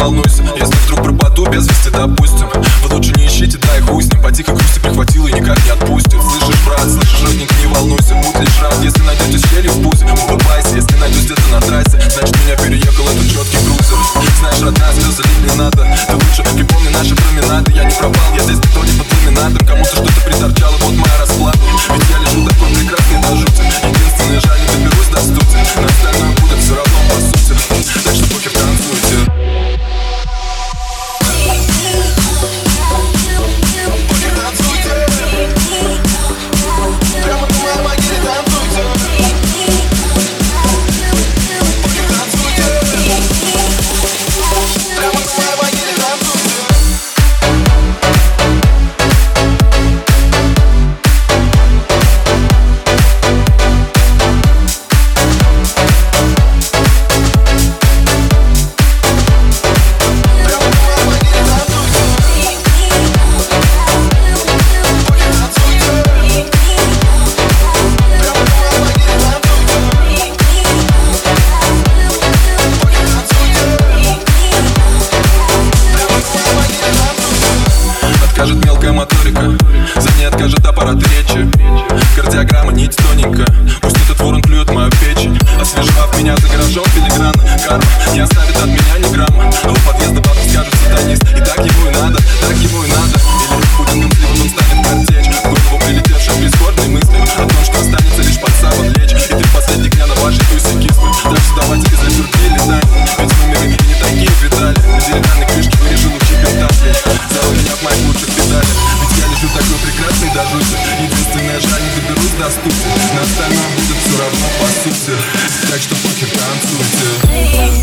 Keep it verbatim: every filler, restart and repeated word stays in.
волнуйся. Если вдруг пропаду без вести, допустим, вы лучше не ищите, да и хуй с ним. По тихой грусти прихватил и никак не отпустит. Слышишь, брат, слышишь, родненько, не волнуйся. Будь лишь рад, если найдете щели в пузе. Улыбайся, если найдешь где-то на трассе, значит меня переехал этот четкий крузер. Знаешь, родная, слезы лить не надо. Ты лучше припомни наши променады. Я не пропал, я здесь никто не под ламинатом. Кому-то что-то приторчало, вот моя расплата. Ведь я лежу такой прекрасный до жути. Единственное, жаль, не доберусь до студии. На остальное будет все равно по сути. Так что похер, танцуйте. Откажет мелкая моторика, за ней откажет аппарат речи. Кардиограмма нить тоненько, пусть этот ворон клюет мою печень. Освежевав меня за гаражом филигранно, карма не оставит от меня ни грамма. А у подъезда бабки скажут сатанист, и так ему и надо, так ему и надо. Или пудингом сливом он станет картечь. В голову прилетевшие прискорбные мысли о том, что останется лишь под саван лечь. И ты в последний дня на вашей тусе кислы. Так что давайте без лепюрки летать, ведь мы миры и не такие видали. На деревянной крышке вырежу лучи пентакли. Зову меня в моих лучших педалях, ведь я лежу такой прекрасный до жути. Единственное, жаль, не доберусь до стути. На остальном будет все равно по сути. Так что похер, танцуйте.